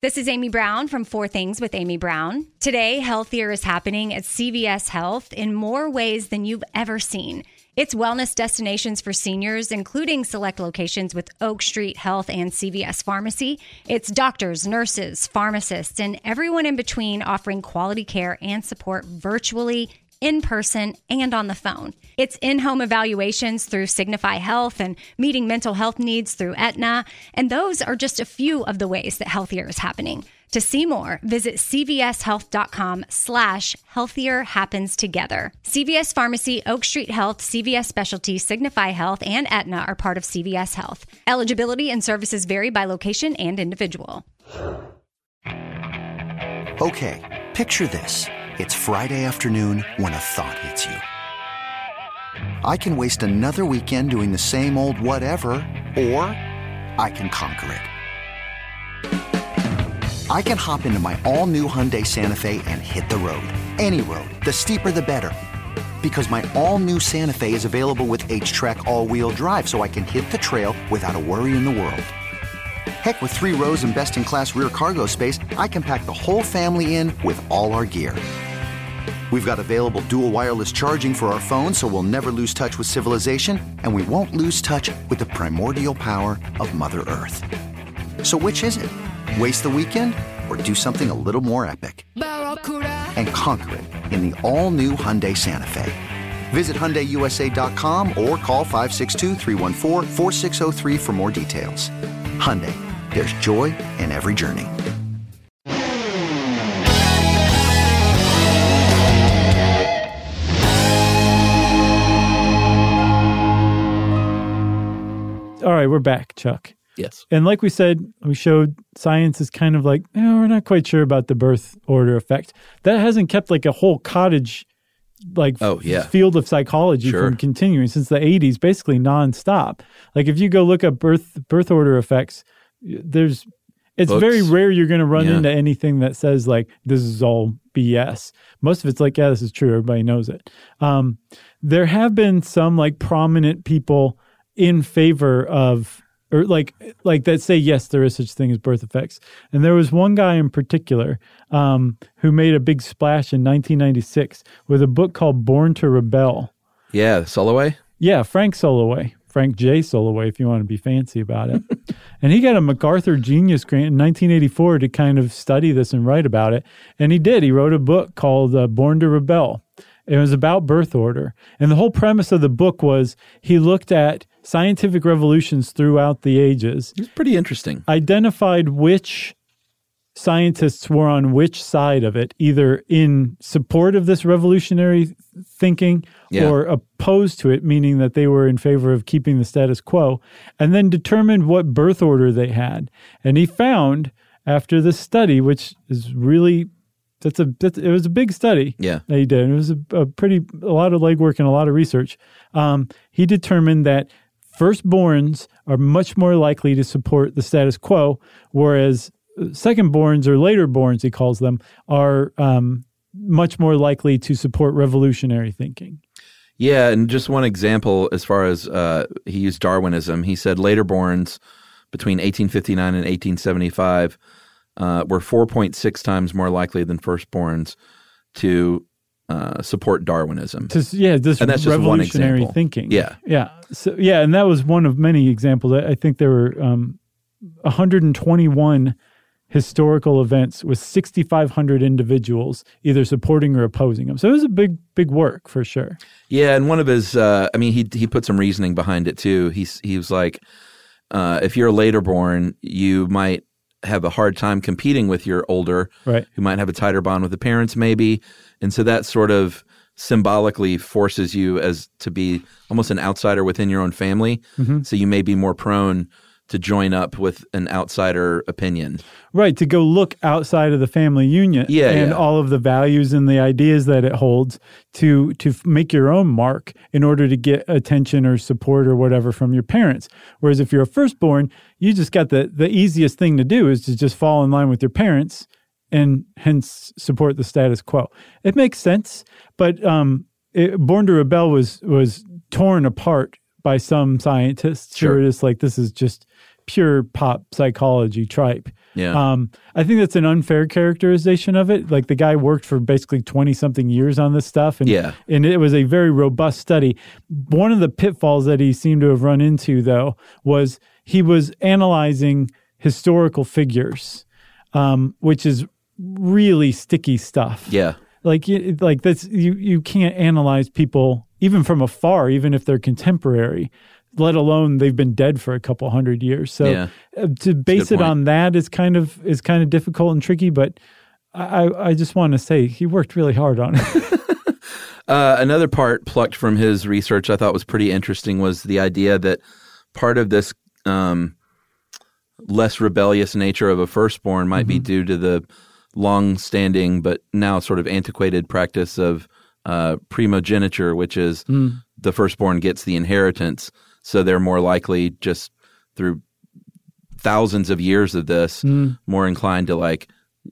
This is Amy Brown from 4 Things with Amy Brown. Today, healthier is happening at CVS Health in more ways than you've ever seen. It's wellness destinations for seniors, including select locations with Oak Street Health and CVS Pharmacy. It's doctors, nurses, pharmacists, and everyone in between offering quality care and support virtually, in person, and on the phone. It's in-home evaluations through Signify Health and meeting mental health needs through Aetna. And those are just a few of the ways that healthier is happening. To see more, visit cvshealth.com/healthier happens together. CVS Pharmacy, Oak Street Health, CVS Specialty, Signify Health, and Aetna are part of CVS Health. Eligibility and services vary by location and individual. Okay, picture this. It's Friday afternoon when a thought hits you. I can waste another weekend doing the same old whatever, or I can conquer it. I can hop into my all-new Hyundai Santa Fe and hit the road. Any road. The steeper, the better. Because my all-new Santa Fe is available with H-Track all-wheel drive, so I can hit the trail without a worry in the world. Heck, with 3 rows and best-in-class rear cargo space, I can pack the whole family in with all our gear. We've got available dual wireless charging for our phones, so we'll never lose touch with civilization, and we won't lose touch with the primordial power of Mother Earth. So which is it? Waste the weekend or do something a little more epic? And conquer it in the all-new Hyundai Santa Fe. Visit HyundaiUSA.com or call 562-314-4603 for more details. Hyundai, there's joy in every journey. All right, we're back, Chuck. Yes. And like we said, we showed science is kind of like, we're not quite sure about the birth order effect. That hasn't kept like a whole cottage field of psychology from continuing since the 80s, basically nonstop. Like if you go look up birth order effects, it's books. Very rare you're going to run into anything that says like, this is all BS. Most of it's like, this is true. Everybody knows it. There have been some like prominent people in favor of, or like that say, yes, there is such thing as birth effects. And there was one guy in particular who made a big splash in 1996 with a book called Born to Rebel. Yeah, Soloway? Yeah, Frank Soloway. Frank J. Soloway, if you want to be fancy about it. And he got a MacArthur Genius Grant in 1984 to kind of study this and write about it. And he did. He wrote a book called Born to Rebel. It was about birth order. And the whole premise of the book was he looked at scientific revolutions throughout the ages. It's pretty interesting. Identified which scientists were on which side of it, either in support of this revolutionary thinking or opposed to it, meaning that they were in favor of keeping the status quo, and then determined what birth order they had. And he found, after this study, which is really... it was a big study that he did. It was a lot of legwork and a lot of research. He determined that firstborns are much more likely to support the status quo, whereas secondborns or laterborns, he calls them, are much more likely to support revolutionary thinking. Yeah, and just one example as far as he used Darwinism. He said laterborns between 1859 and 1875 were 4.6 times more likely than firstborns to support Darwinism. This and that's just revolutionary one example. thinking. Yeah. So, and that was one of many examples. I think there were 121 historical events with 6,500 individuals either supporting or opposing them. So it was a big work for sure. Yeah, and one of his, he put some reasoning behind it too. He was like, if you're a laterborn, you might have a hard time competing with your older, who might have a tighter bond with the parents maybe. And so that sort of symbolically forces you as to be almost an outsider within your own family. Mm-hmm. So you may be more prone to join up with an outsider opinion. Right, to go look outside of the family unit and all of the values and the ideas that it holds to make your own mark in order to get attention or support or whatever from your parents. Whereas if you're a firstborn, you just got the easiest thing to do is to just fall in line with your parents and hence support the status quo. It makes sense, but Born to Rebel was torn apart by some scientists who are just like, this is just pure pop psychology tripe. Yeah. I think that's an unfair characterization of it. Like the guy worked for basically 20-something years on this stuff. And, Yeah. and it was a very robust study. One of the pitfalls that he seemed to have run into, though, was he was analyzing historical figures, which is really sticky stuff. Yeah. Like that's you can't analyze people even from afar, even if they're contemporary, let alone they've been dead for a couple hundred years. So to base it on that is kind of difficult and tricky. But I just want to say he worked really hard on it. Another part plucked from his research I thought was pretty interesting was the idea that part of this less rebellious nature of a firstborn might be due to the long-standing but now sort of antiquated practice of primogeniture, which is the firstborn gets the inheritance, so they're more likely, just through thousands of years of this, more inclined to like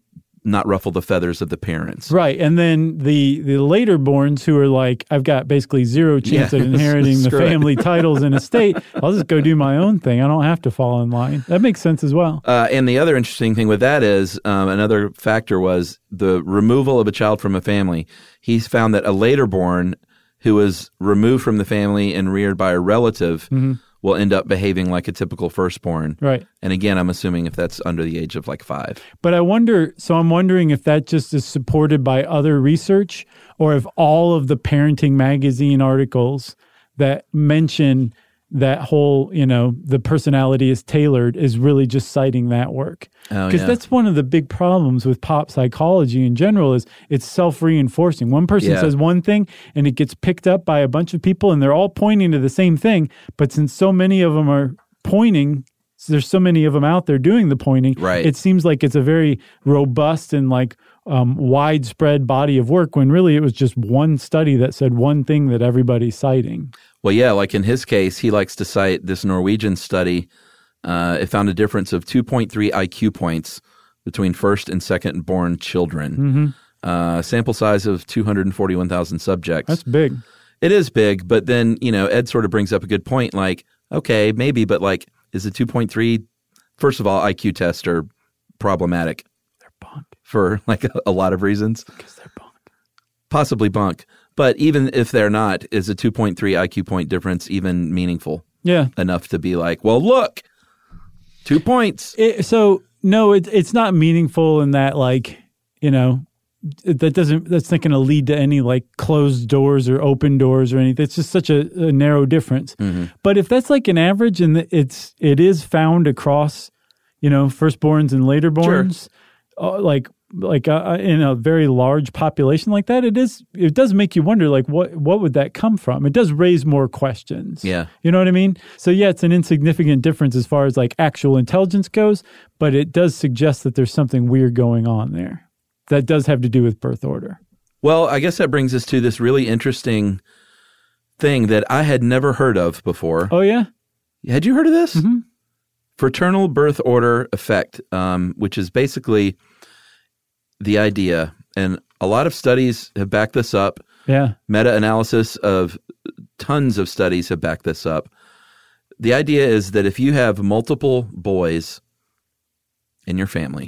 not ruffle the feathers of the parents. Right. And then the later borns who are like, I've got basically zero chance at inheriting the family titles and estate. I'll just go do my own thing. I don't have to fall in line. That makes sense as well. And the other interesting thing with that is another factor was the removal of a child from a family. He's found that a later born who was removed from the family and reared by a relative will end up behaving like a typical firstborn. Right. And again, I'm assuming if that's under the age of like 5. But I'm wondering if that just is supported by other research or if all of the parenting magazine articles that mention that whole, the personality is tailored is really just citing that work. Because that's one of the big problems with pop psychology in general is it's self-reinforcing. One person says one thing and it gets picked up by a bunch of people and they're all pointing to the same thing. But since so many of them are pointing, there's so many of them out there doing the pointing, it seems like it's a very robust and like widespread body of work when really it was just one study that said one thing that everybody's citing. Well, yeah, like in his case, he likes to cite this Norwegian study. It found a difference of 2.3 IQ points between first and second born children. Sample size of 241,000 subjects. That's big. It is big, but then, Ed sort of brings up a good point. Like, okay, maybe, but like, is the 2.3, first of all, IQ tests are problematic. They're bunk. For like a lot of reasons. Because they're bunk. Possibly bunk. But even if they're not, is a 2.3 IQ point difference even meaningful? Yeah. Enough to be like, well, look, 2 points. No, it's not meaningful in that, like, that's not going to lead to any like closed doors or open doors or anything. It's just such a narrow difference. But if that's like an average and it is found across, firstborns and laterborns, in a very large population like that, it does make you wonder, like, what would that come from? It does raise more questions. Yeah. You know what I mean? So yeah, it's an insignificant difference as far as like actual intelligence goes, but it does suggest that there's something weird going on there that does have to do with birth order. Well, I guess that brings us to this really interesting thing that I had never heard of before. Oh, yeah? Had you heard of this? Fraternal birth order effect, which is basically the idea, and a lot of studies have backed this up. Yeah. Meta-analysis of tons of studies have backed this up. The idea is that if you have multiple boys in your family,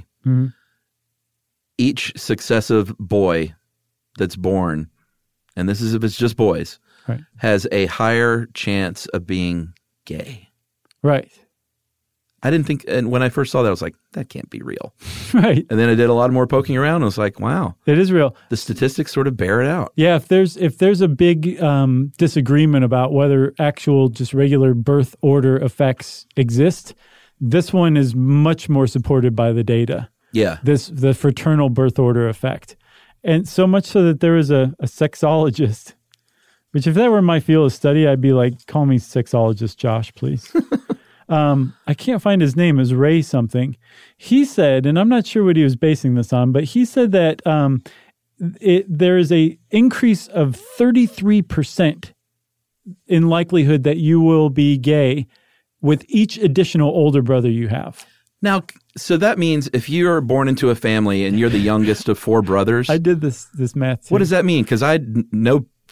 each successive boy that's born, and this is if it's just boys, has a higher chance of being gay. Right. I didn't think, and when I first saw that, I was like, that can't be real. Right. And then I did a lot more poking around, and I was like, wow. It is real. The statistics sort of bear it out. Yeah, if there's a big disagreement about whether actual just regular birth order effects exist, this one is much more supported by the data. Yeah. The fraternal birth order effect. And so much so that there was a sexologist, which if that were my field of study, I'd be like, call me sexologist Josh, please. I can't find his name. It was Ray something. He said, and I'm not sure what he was basing this on, but he said that there is a increase of 33% in likelihood that you will be gay with each additional older brother you have. Now, so that means if you're born into a family and you're the youngest of 4 brothers. I did this math too. What does that mean? Because I know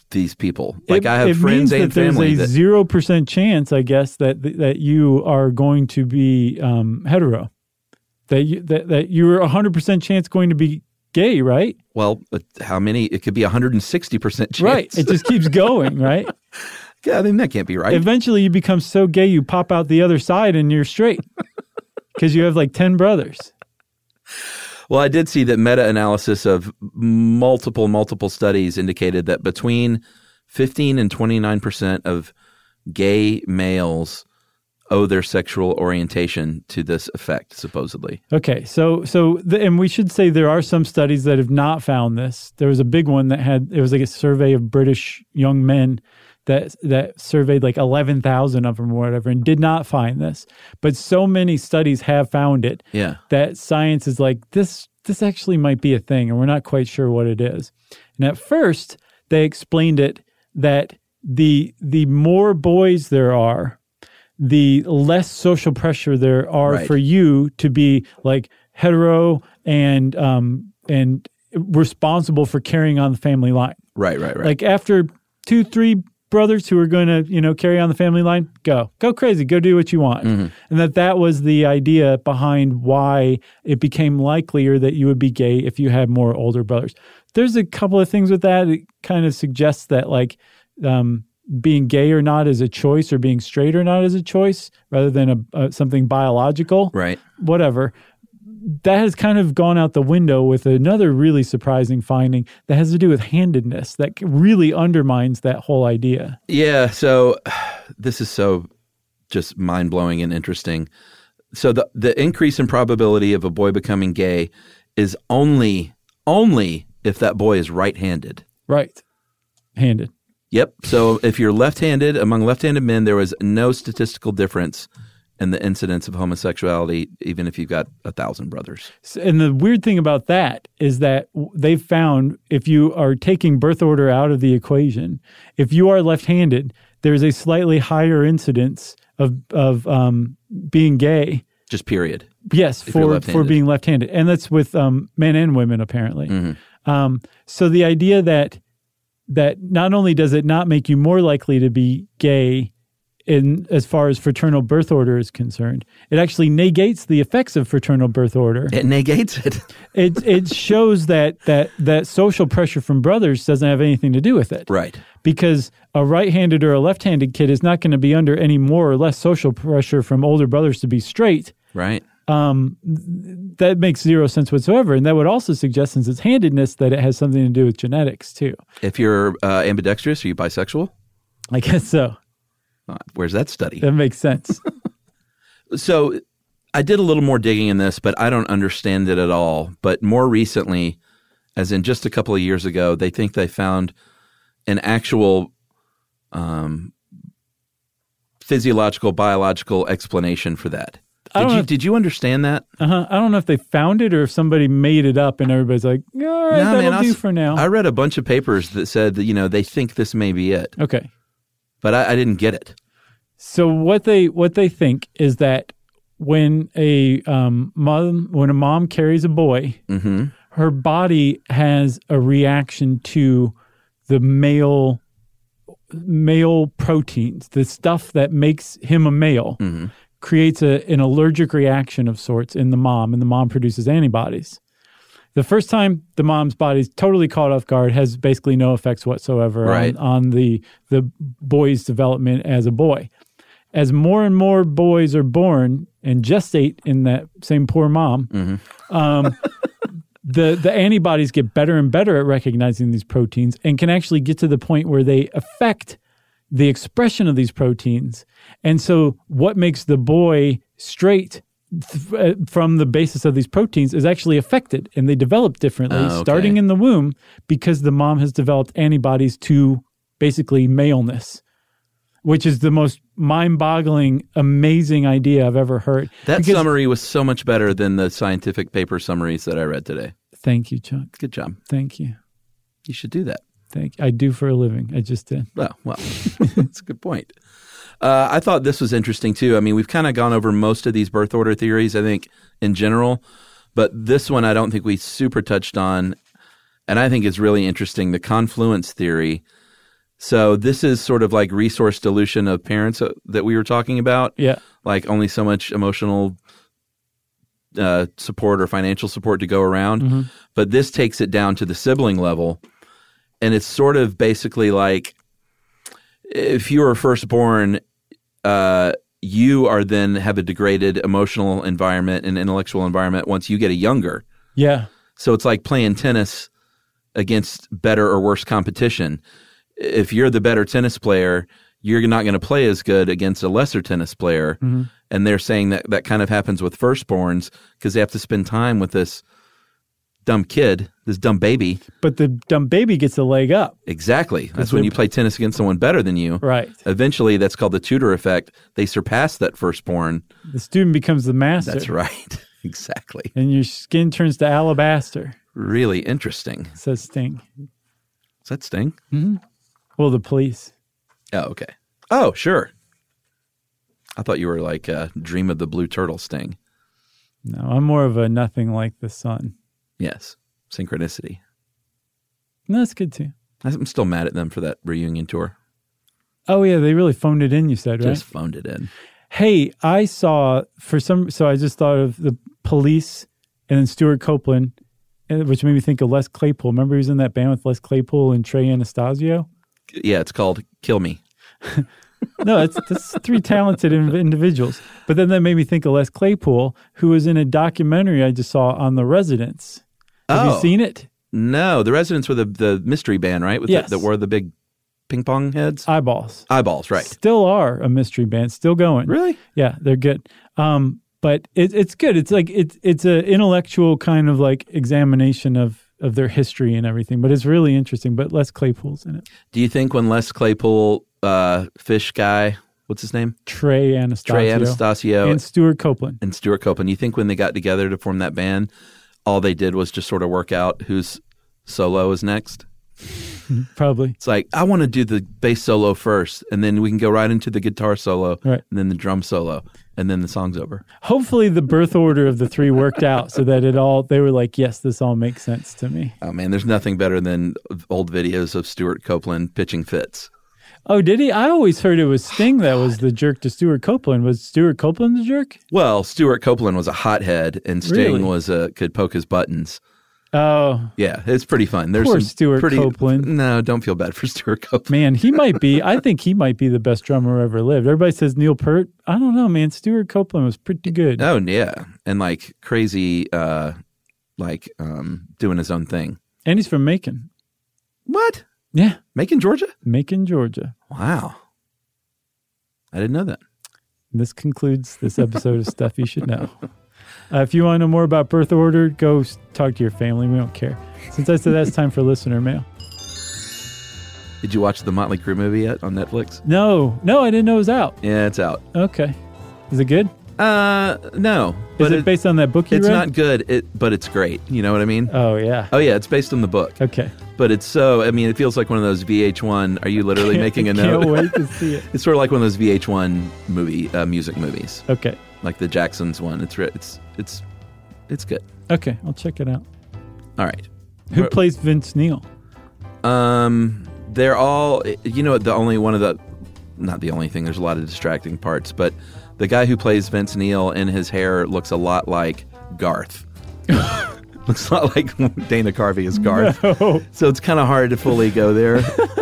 these people. Like I have friends and family. There's a 0% chance, I guess, that you are going to be hetero. That you're 100% chance going to be gay, right? Well, how many? It could be 160% chance. Right. It just keeps going, right? Yeah, I mean, that can't be right. Eventually you become so gay you pop out the other side and you're straight because you have like 10 brothers. Well, I did see that meta-analysis of multiple studies indicated that between 15 and 29% of gay males owe their sexual orientation to this effect, supposedly. Okay, and we should say there are some studies that have not found this. There was a big one it was like a survey of British young men that surveyed like 11,000 of them or whatever and did not find this. But so many studies have found it that science is like, this actually might be a thing and we're not quite sure what it is. And at first, they explained it that the more boys there are, the less social pressure there are for you to be like hetero and responsible for carrying on the family line. Right. Like after 2-3 brothers who are going to, carry on the family line, go crazy, go do what you want. Mm-hmm. And that was the idea behind why it became likelier that you would be gay if you had more older brothers. There's a couple of things with that. It kind of suggests that like being gay or not is a choice or being straight or not is a choice rather than something biological. Right. Whatever. That has kind of gone out the window with another really surprising finding that has to do with handedness that really undermines that whole idea. Yeah, so this is so just mind-blowing and interesting. So the increase in probability of a boy becoming gay is only if that boy is right-handed. Right-handed. Yep. So if you're left-handed, among left-handed men, there was no statistical difference in the incidence of homosexuality, even if you've got 1,000 brothers. And the weird thing about that is that they've found if you are taking birth order out of the equation, if you are left-handed, there's a slightly higher incidence of being gay. Just period. Yes, for being left-handed. And that's with men and women, apparently. Mm-hmm. So the idea that not only does it not make you more likely to be gay in as far as fraternal birth order is concerned, it actually negates the effects of fraternal birth order. It negates it. It shows that social pressure from brothers doesn't have anything to do with it. Right. Because a right-handed or a left-handed kid is not going to be under any more or less social pressure from older brothers to be straight. Right. That makes zero sense whatsoever. And that would also suggest, since it's handedness, that it has something to do with genetics too. If you're ambidextrous, are you bisexual? I guess so. Where's that study? That makes sense. So I did a little more digging in this, but I don't understand it at all. But more recently, as in just a couple of years ago, they think they found an actual physiological, biological explanation for that. Did you understand that? I don't know if they found it or if somebody made it up and everybody's like, all right, that'll do for now. I read a bunch of papers that said that, they think this may be it. Okay. But I didn't get it. So what they think is that when a mom carries a boy, mm-hmm. her body has a reaction to the male proteins, the stuff that makes him a male, mm-hmm. creates an allergic reaction of sorts in the mom, and the mom produces antibodies. The first time the mom's body's totally caught off guard, has basically no effects whatsoever on the boy's development as a boy. As more and more boys are born and gestate in that same poor mom, mm-hmm. The antibodies get better and better at recognizing these proteins and can actually get to the point where they affect the expression of these proteins. And so what makes the boy straight from the basis of these proteins is actually affected, and they develop differently starting in the womb because the mom has developed antibodies to basically maleness, which is the most mind-boggling, amazing idea I've ever heard. That summary was so much better than the scientific paper summaries that I read today. Thank you, Chuck. Good job. Thank you. You should do that. Thank you. I do for a living. I just did. Well, that's a good point. I thought this was interesting too. I mean, we've kind of gone over most of these birth order theories, I think, in general, but this one I don't think we super touched on, and I think is really interesting. The confluence theory So this is sort of like resource dilution of parents that we were talking about. Yeah. Like only so much emotional support or financial support to go around. Mm-hmm. But this takes it down to the sibling level. And it's sort of basically like if you were firstborn, you are then have a degraded emotional environment and intellectual environment once you get a younger. Yeah. So it's like playing tennis against better or worse competition. If you're the better tennis player, you're not going to play as good against a lesser tennis player. Mm-hmm. And they're saying that kind of happens with firstborns because they have to spend time with this dumb kid, this dumb baby. But the dumb baby gets a leg up. Exactly. That's when you play tennis against someone better than you. Right. Eventually, that's called the tutor effect. They surpass that firstborn. The student becomes the master. That's right. Exactly. And your skin turns to alabaster, Really interesting. says Sting. Is that Sting? Mm-hmm. Well, the police. Oh, okay. Oh, sure. I thought you were like Dream of the Blue Turtle Sting. No, I'm more of a nothing like the sun. Yes. Synchronicity. No, that's good too. I'm still mad at them for that reunion tour. Oh, yeah, they really phoned it in, you said, right? Just phoned it in. Hey, I saw so I just thought of the police and then Stuart Copeland, which made me think of Les Claypool. Remember he was in that band with Les Claypool and Trey Anastasio? Yeah, it's called Kill Me. No, that's three talented individuals. But then that made me think of Les Claypool, who was in a documentary I just saw on The Residents. Have you seen it? No, The Residents were the mystery band, right? With yes. that wore the big ping pong heads? Eyeballs, right. Still are a mystery band, still going. Really? Yeah, they're good. But it's good. It's like it's an intellectual kind of like examination of their history and everything. But it's really interesting. But Les Claypool's in it. Do you think when Les Claypool, fish guy, what's his name? Trey Anastasio. And Stuart Copeland. You think when they got together to form that band, all they did was just sort of work out whose solo is next? Probably. It's like, I want to do the bass solo first, and then we can go right into the guitar solo, right, and then the drum solo, and then the song's over. Hopefully the birth order of the three worked out so that they were like, yes, this all makes sense to me. Oh, man, there's nothing better than old videos of Stuart Copeland pitching fits. Oh, did he? I always heard it was Sting that was the jerk to Stuart Copeland. Was Stuart Copeland the jerk? Well, Stuart Copeland was a hothead, and Sting was could poke his buttons. Oh. Yeah, it's pretty fun. There's Poor some Stuart Copeland. No, don't feel bad for Stuart Copeland. Man, I think he might be the best drummer ever lived. Everybody says Neil Peart. I don't know, man. Stuart Copeland was pretty good. Oh, yeah. And like crazy, doing his own thing. And he's from Macon. What? Yeah. Macon, Georgia? Macon, Georgia. Wow. I didn't know that. This concludes this episode of Stuff You Should Know. If you want to know more about birth order, go talk to your family. We don't care. Since I said that's time for listener mail. Did you watch the Motley Crue movie yet on Netflix? No, I didn't know it was out. Yeah, it's out. Okay. Is it good? No. Is it based on that book you read? It's not good, but it's great. You know what I mean? Oh, yeah. Oh, yeah, it's based on the book. Okay. But it feels like one of those VH1, are you literally making a note? Can't wait to see it. It's sort of like one of those VH1 music movies. Okay. Like the Jacksons one. It's good. Okay, I'll check it out. All right. Who plays Vince Neil? They're all, the only one of the, not the only thing, there's a lot of distracting parts, but the guy who plays Vince Neil and his hair looks a lot like Garth. Looks a lot like Dana Carvey is Garth. No. So it's kind of hard to fully go there.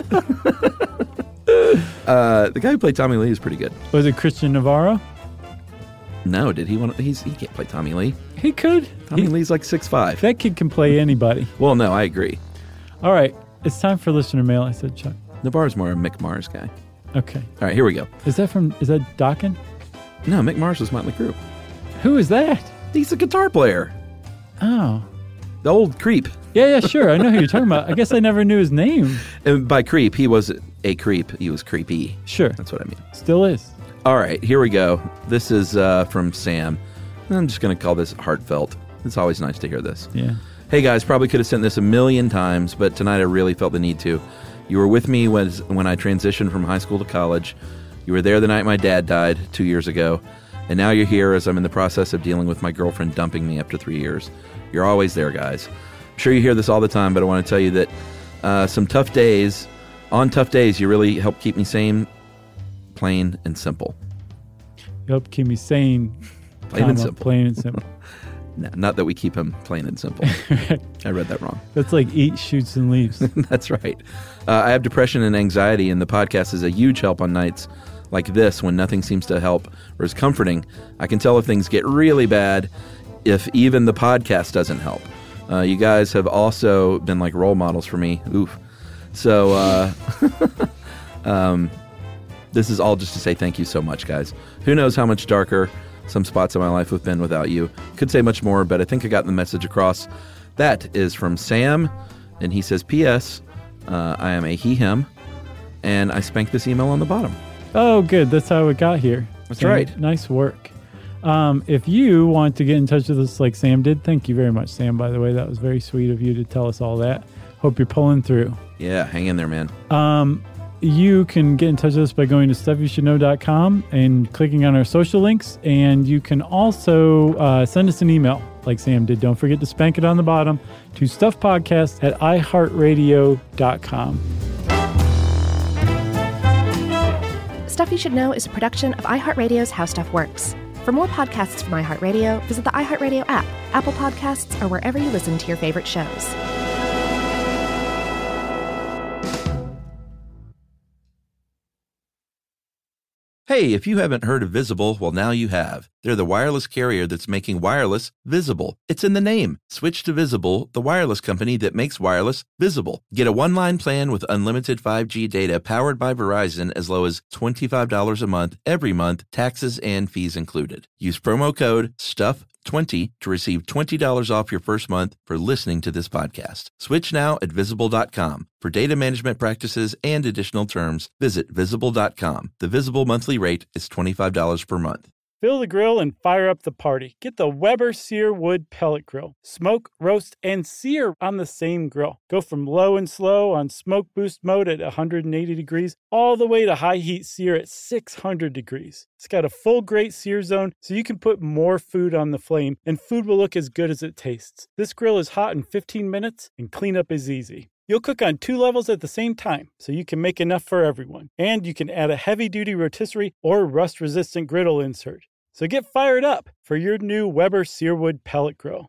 The guy who played Tommy Lee is pretty good. Was it Christian Navarro? No, did he want to? He can't play Tommy Lee. He could. Tommy Lee's like 6'5". That kid can play anybody. Well, no, I agree. All right. It's time for listener mail, I said, Chuck. Navarro's more a Mick Mars guy. Okay. All right, here we go. Is that Dokken? No, Mick Mars was Motley Crue. Who is that? He's a guitar player. Oh. The old creep. Yeah, sure. I know who you're talking about. I guess I never knew his name. And by creep, he was a creep. He was creepy. Sure. That's what I mean. Still is. All right, here we go. This is from Sam. I'm just going to call this heartfelt. It's always nice to hear this. Yeah. Hey, guys, probably could have sent this a million times, but tonight I really felt the need to. You were with me when I transitioned from high school to college. You were there the night my dad died 2 years ago. And now you're here as I'm in the process of dealing with my girlfriend dumping me after 3 years. You're always there, guys. I'm sure you hear this all the time, but I want to tell you that some tough days On tough days, you really help keep me sane, plain and simple. You help keep me sane, Plain and simple. Plain and simple. No, not that we keep him plain and simple. I read that wrong. That's like eat, shoots, and leaves. That's right. I have depression and anxiety, and the podcast is a huge help on nights like this when nothing seems to help or is comforting. I can tell if things get really bad if even the podcast doesn't help. You guys have also been like role models for me. Oof. So this is all just to say thank you so much, guys. Who knows how much darker some spots of my life have been without you. Could say much more, but I think I got the message across. That is from Sam, and he says, P.S. I am a he, him, and I spanked this email on the bottom. Oh, good. That's how it got here. That's Sam, right. Nice work. If you want to get in touch with us like Sam did, thank you very much, Sam, by the way. That was very sweet of you to tell us all that. Hope you're pulling through. Yeah, hang in there, man. You can get in touch with us by going to stuffyoushouldknow.com and clicking on our social links. And you can also send us an email like Sam did. Don't forget to spank it on the bottom to stuffpodcast@iheartradio.com. Stuff You Should Know is a production of iHeartRadio's How Stuff Works. For more podcasts from iHeartRadio, visit the iHeartRadio app, Apple Podcasts, or wherever you listen to your favorite shows. Hey, if you haven't heard of Visible, well, now you have. They're the wireless carrier that's making wireless visible. It's in the name. Switch to Visible, the wireless company that makes wireless visible. Get a one-line plan with unlimited 5G data powered by Verizon as low as $25 a month every month, taxes and fees included. Use promo code STUFF20 to receive $20 off your first month for listening to this podcast. Switch now at Visible.com. For data management practices and additional terms, visit Visible.com. The Visible monthly rate is $25 per month. Fill the grill and fire up the party. Get the Weber Sear Wood Pellet Grill. Smoke, roast, and sear on the same grill. Go from low and slow on smoke boost mode at 180 degrees all the way to high heat sear at 600 degrees. It's got a full grate sear zone so you can put more food on the flame and food will look as good as it tastes. This grill is hot in 15 minutes and cleanup is easy. You'll cook on 2 levels at the same time, so you can make enough for everyone. And you can add a heavy-duty rotisserie or rust-resistant griddle insert. So get fired up for your new Weber Searwood Pellet Grill.